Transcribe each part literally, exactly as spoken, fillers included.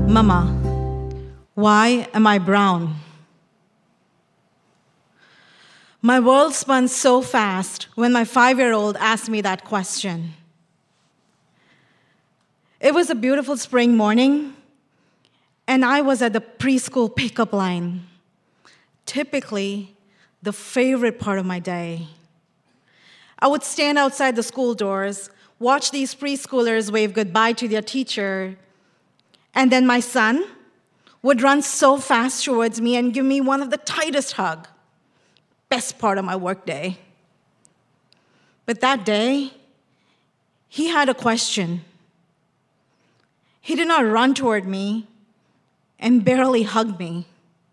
Mama, why am I brown? My world spun so fast when my five-year-old asked me that question. It was a beautiful spring morning, and I was at the preschool pickup line, typically the favorite part of my day. I would stand outside the school doors, watch these preschoolers wave goodbye to their teacher, and then my son would run so fast towards me and give me one of the tightest hugs. Best part of my workday. But that day, he had a question. He did not run toward me and barely hug me.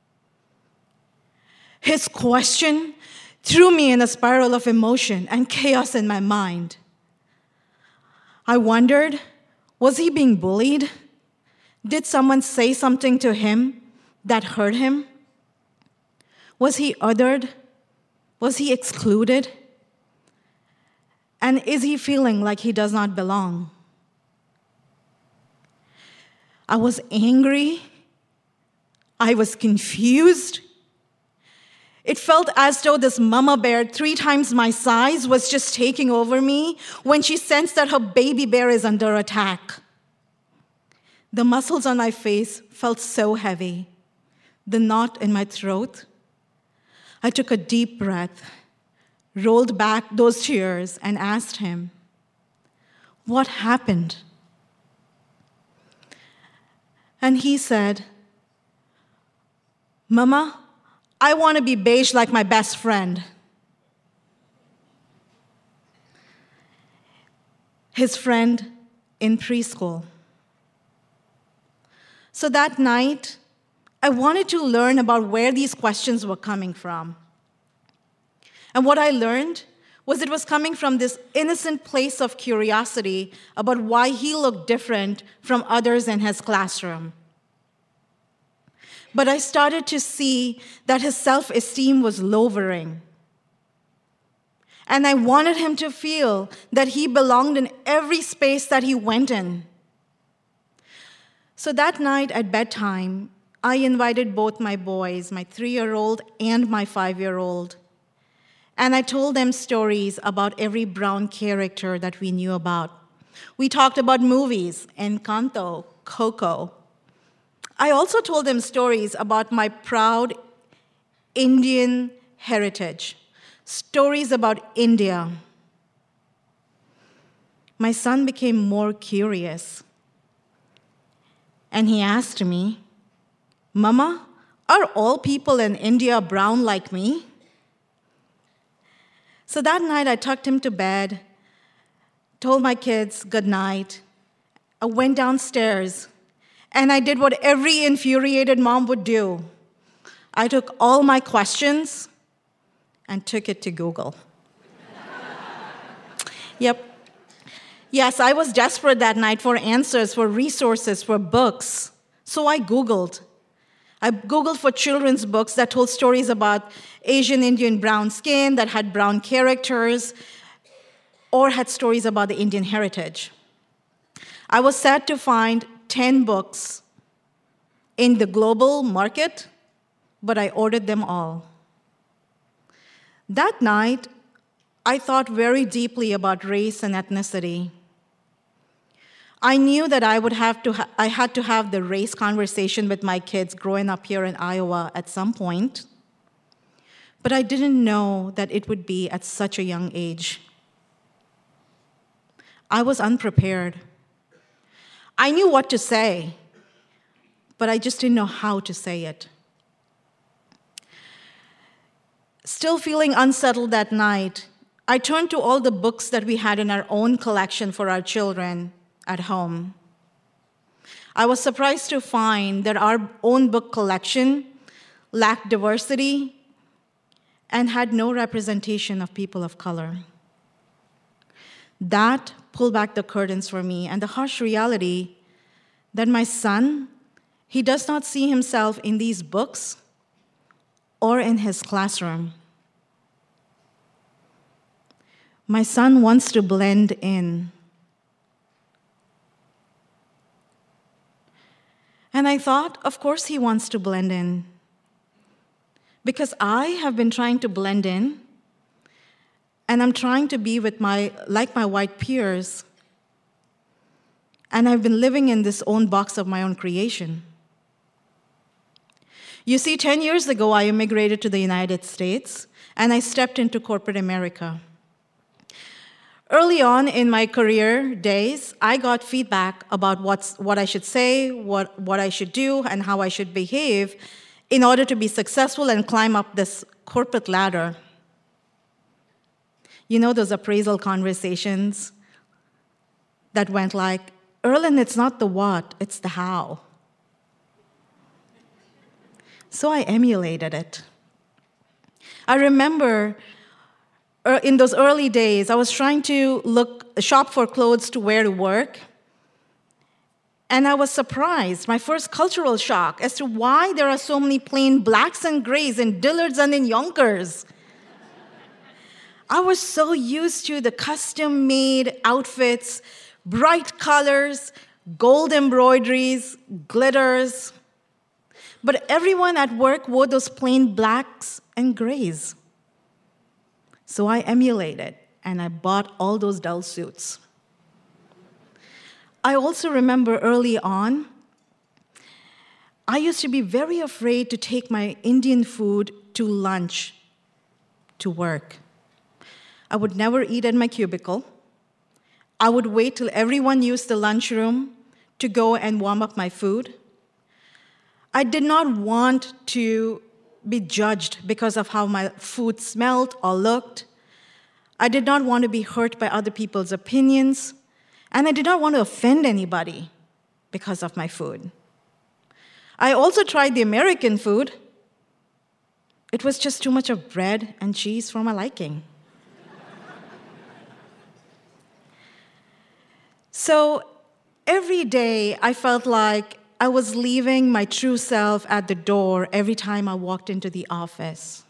His question threw me in a spiral of emotion and chaos in my mind. I wondered, was he being bullied? Did someone say something to him that hurt him? Was he othered? Was he excluded? And is he feeling like he does not belong? I was angry. I was confused. It felt as though this mama bear, three times my size, was just taking over me when she sensed that her baby bear is under attack. The muscles on my face felt so heavy, the knot in my throat. I took a deep breath, rolled back those tears, and asked him, "What happened?" And he said, "Mama, I want to be beige like my best friend." His friend in preschool. So that night, I wanted to learn about where these questions were coming from. And what I learned was it was coming from this innocent place of curiosity about why he looked different from others in his classroom. But I started to see that his self-esteem was lowering. And I wanted him to feel that he belonged in every space that he went in. So that night at bedtime, I invited both my boys, my three-year-old and my five-year-old, and I told them stories about every brown character that we knew about. We talked about movies, Encanto, Coco. I also told them stories about my proud Indian heritage, stories about India. My son became more curious, and he asked me, "Mama, are all people in India brown like me?" So that night I tucked him to bed, told my kids good night. I went downstairs, and I did what every infuriated mom would do. I took all my questions and took it to Google. Yep. Yes, I was desperate that night for answers, for resources, for books. So I Googled. I Googled for children's books that told stories about Asian Indian brown skin, that had brown characters, or had stories about the Indian heritage. I was sad to find ten books in the global market, but I ordered them all. That night, I thought very deeply about race and ethnicity. I knew that I would have to ha- I had to have the race conversation with my kids growing up here in Iowa at some point, but I didn't know that it would be at such a young age. I was unprepared. I knew what to say, but I just didn't know how to say it. Still feeling unsettled that night, I turned to all the books that we had in our own collection for our children at home. I was surprised to find that our own book collection lacked diversity and had no representation of people of color. That pulled back the curtains for me, and the harsh reality that my son, he does not see himself in these books or in his classroom. My son wants to blend in. And I thought, of course he wants to blend in. Because I have been trying to blend in, and I'm trying to be with my, like my white peers, and I've been living in this own box of my own creation. You see, ten years ago, I immigrated to the United States, and I stepped into corporate America. Early on in my career days, I got feedback about what's, what I should say, what, what I should do, and how I should behave in order to be successful and climb up this corporate ladder. You know those appraisal conversations that went like, Erlen, it's not the what, it's the how. So I emulated it. I remember uh, in those early days, I was trying to look, shop for clothes to wear to work, and I was surprised, my first cultural shock, as to why there are so many plain blacks and grays in Dillard's and in Yonkers. I was so used to the custom-made outfits, bright colors, gold embroideries, glitters. But everyone at work wore those plain blacks and grays. So I emulated, and I bought all those dull suits. I also remember early on, I used to be very afraid to take my Indian food to lunch, to work. I would never eat at my cubicle. I would wait till everyone used the lunchroom to go and warm up my food. I did not want to be judged because of how my food smelled or looked. I did not want to be hurt by other people's opinions, and I did not want to offend anybody because of my food. I also tried the American food. It was just too much of bread and cheese for my liking. So every day I felt like I was leaving my true self at the door every time I walked into the office.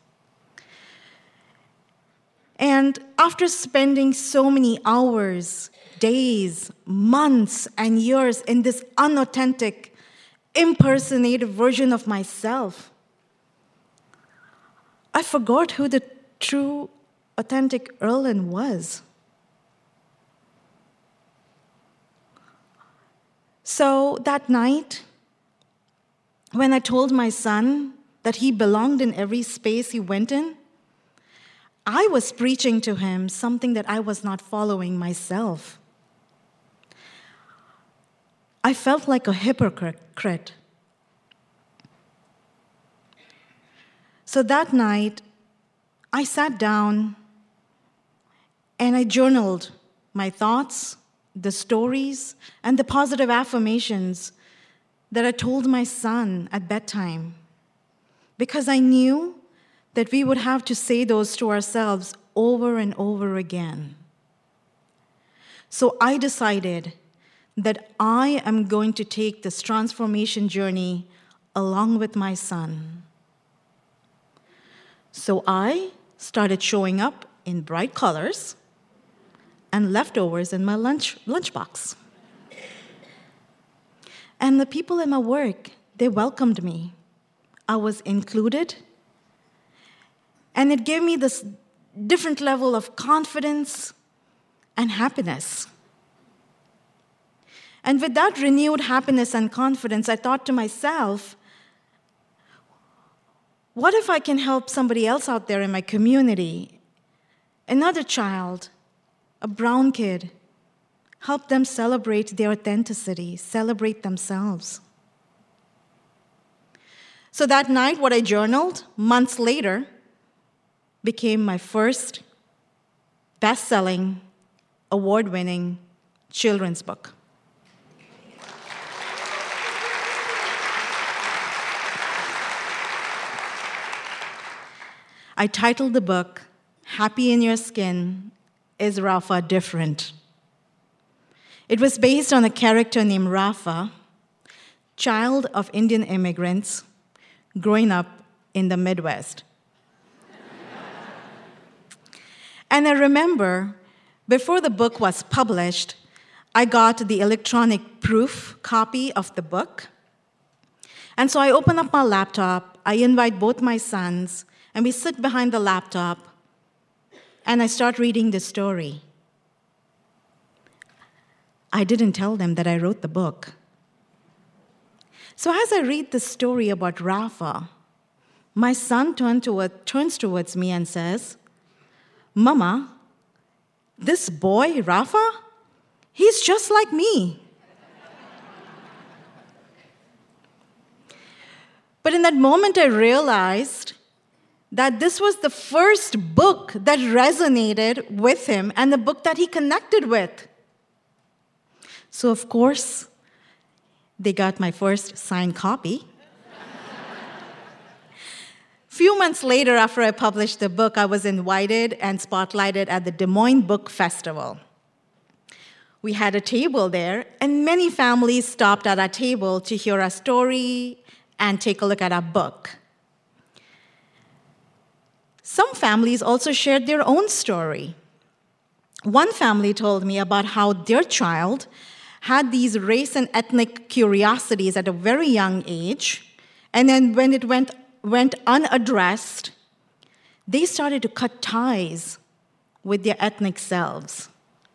And after spending so many hours, days, months, and years in this unauthentic, impersonated version of myself, I forgot who the true, authentic Erlen was. So that night, when I told my son that he belonged in every space he went in, I was preaching to him something that I was not following myself. I felt like a hypocrite. So that night, I sat down and I journaled my thoughts, the stories, and the positive affirmations that I told my son at bedtime, because I knew that we would have to say those to ourselves over and over again. So I decided that I am going to take this transformation journey along with my son. So I started showing up in bright colors and leftovers in my lunch lunchbox. And the people in my work, they welcomed me. I was included, and it gave me this different level of confidence and happiness. And with that renewed happiness and confidence, I thought to myself, what if I can help somebody else out there in my community, another child, a brown kid, help them celebrate their authenticity, celebrate themselves. So that night, what I journaled, months later, became my first best-selling, award-winning children's book. I titled the book, Happy in Your Skin, Is Rafa Different? It was based on a character named Rafa, child of Indian immigrants, growing up in the Midwest. And I remember, before the book was published, I got the electronic proof copy of the book, And so I open up my laptop, I invite both my sons, and we sit behind the laptop, and I start reading the story. I didn't tell them that I wrote the book. So as I read the story about Rafa, my son turn toward, turns towards me and says, "Mama, this boy, Rafa, he's just like me." But in that moment, I realized that this was the first book that resonated with him and the book that he connected with. So, of course, they got my first signed copy. Few months later, after I published the book, I was invited and spotlighted at the Des Moines Book Festival. We had a table there, and many families stopped at our table to hear our story and take a look at our book. Some families also shared their own story. One family told me about how their child had these race and ethnic curiosities at a very young age, and then when it went, went unaddressed, they started to cut ties with their ethnic selves.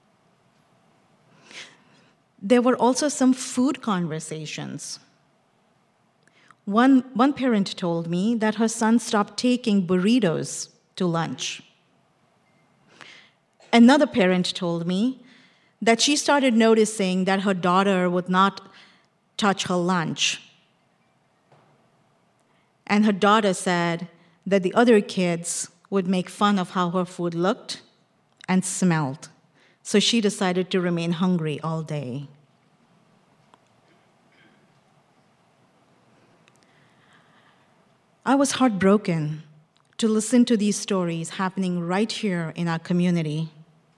There were also some food conversations. One, one parent told me that her son stopped taking burritos to lunch. Another parent told me that she started noticing that her daughter would not touch her lunch. And her daughter said that the other kids would make fun of how her food looked and smelled. So she decided to remain hungry all day. I was heartbroken to listen to these stories happening right here in our community.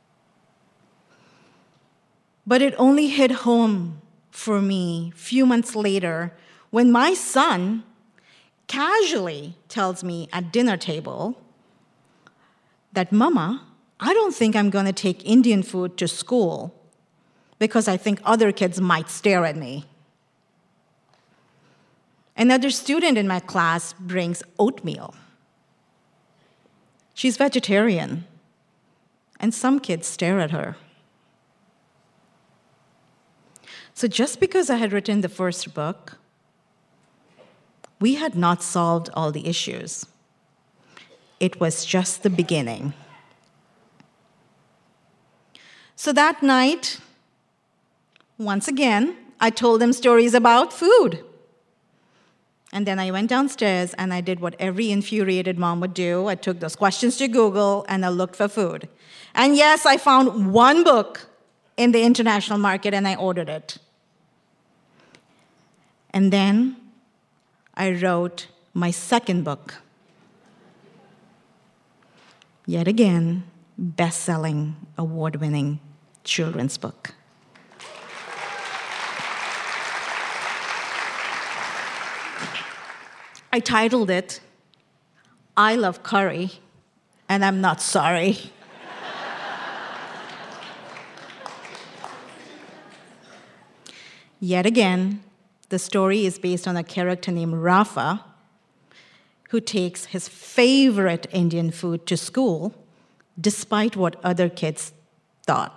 But it only hit home for me a few months later when my son casually tells me at dinner table that, "Mama, I don't think I'm going to take Indian food to school because I think other kids might stare at me." Another student in my class brings oatmeal. She's vegetarian, and some kids stare at her. So just because I had written the first book, we had not solved all the issues. It was just the beginning. So that night, once again, I told them stories about food. And then I went downstairs and I did what every infuriated mom would do. I took those questions to Google and I looked for food. And yes, I found one book in the international market and I ordered it. And then I wrote my second book. Yet again, best-selling, award-winning children's book. I titled it, "I Love Curry, and I'm Not Sorry." Yet again, the story is based on a character named Rafa, who takes his favorite Indian food to school, despite what other kids thought.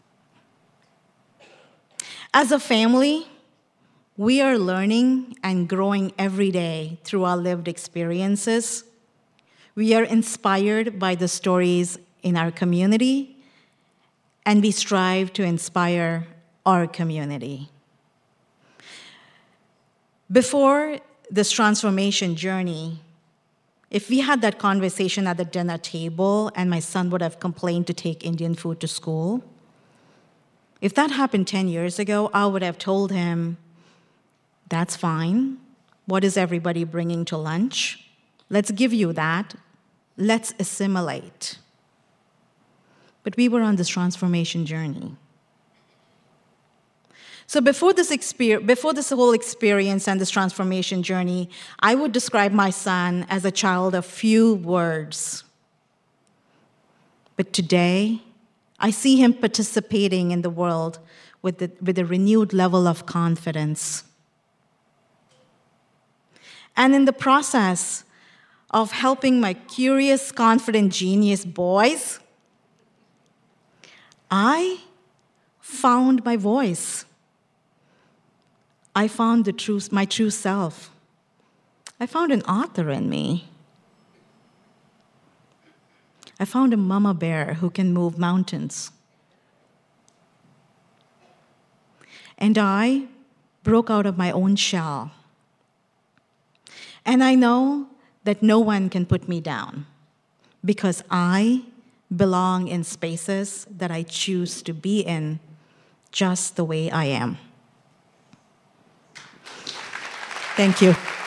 As a family, we are learning and growing every day through our lived experiences. We are inspired by the stories in our community, and we strive to inspire our community. Before this transformation journey, if we had that conversation at the dinner table and my son would have complained to take Indian food to school, if that happened ten years ago, I would have told him, "That's fine. What is everybody bringing to lunch? Let's give you that. Let's assimilate." But we were on this transformation journey. So before this, exper- before this whole experience and this transformation journey, I would describe my son as a child of few words. But today, I see him participating in the world with, the, with a renewed level of confidence. And in the process of helping my curious, confident, genius boys, I found my voice. I found the true, my true self. I found an author in me. I found a mama bear who can move mountains. And I broke out of my own shell. And I know that no one can put me down because I belong in spaces that I choose to be in just the way I am. Thank you.